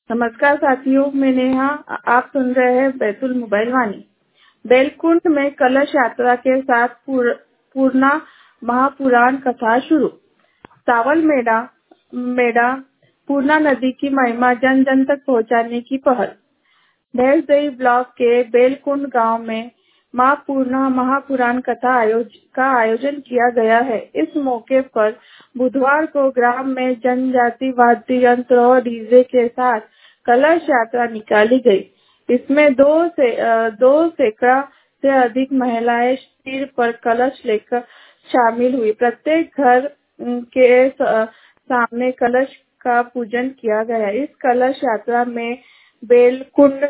नमस्कार साथियों, मैं नेहा। आप सुन रहे हैं बैतुल मोबाइल वाणी। बेलकुंड में कलश यात्रा के साथ पूर्णा महापुराण कथा शुरू। सावल मेला मेला पूर्णा नदी की महिमा जन जन तक पहुंचाने की पहल। भैंसदेही ब्लॉक के बेलकुंड गांव में मां पूर्णा महापुराण कथा का आयोजन किया गया है। इस मौके पर बुधवार को ग्राम में जनजाति वाद्य यंत्र और डीजे के साथ कलश यात्रा निकाली गई। इसमें दो सैकड़ा से अधिक महिलाएं सिर पर कलश लेकर शामिल हुई। प्रत्येक घर के सामने कलश का पूजन किया गया। इस कलश यात्रा में बेलकुंड,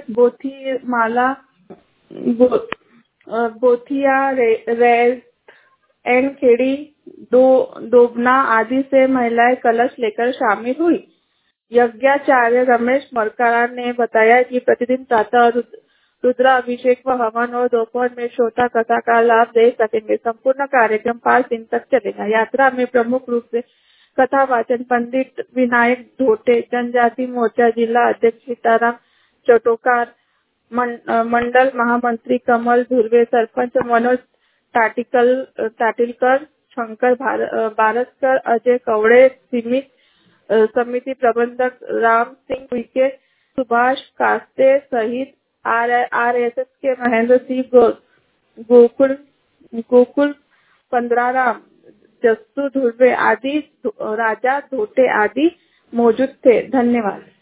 बोथिया, रेल, एनखेड़ी, दोबना आदि से महिलाएं कलश लेकर शामिल हुई। यज्ञाचार्य रमेश मरकारा ने बताया कि प्रतिदिन प्रातः रुद्राभिषेक व हवन और दोपहर में श्रोता कथा का लाभ ले सकेंगे। संपूर्ण कार्यक्रम 5 दिन तक चलेगा। यात्रा में प्रमुख रूप से कथा वाचन पंडित विनायक ढोटे, जनजाति मोर्चा जिला अध्यक्ष सीताराम चटोकार, मंडल महामंत्री कमल धुर्वे, सरपंच मनोज टाटिलकर, शंकर भारतकर, अजय कवड़े, समिति प्रबंधक राम सिंह उइके, सुभाष कास्ते सहित आरएसएस के महेंद्र सिंह, गोकुल पंद्राराम, जस्सू धुर्वे आदि, राजा धोटे आदि मौजूद थे। धन्यवाद।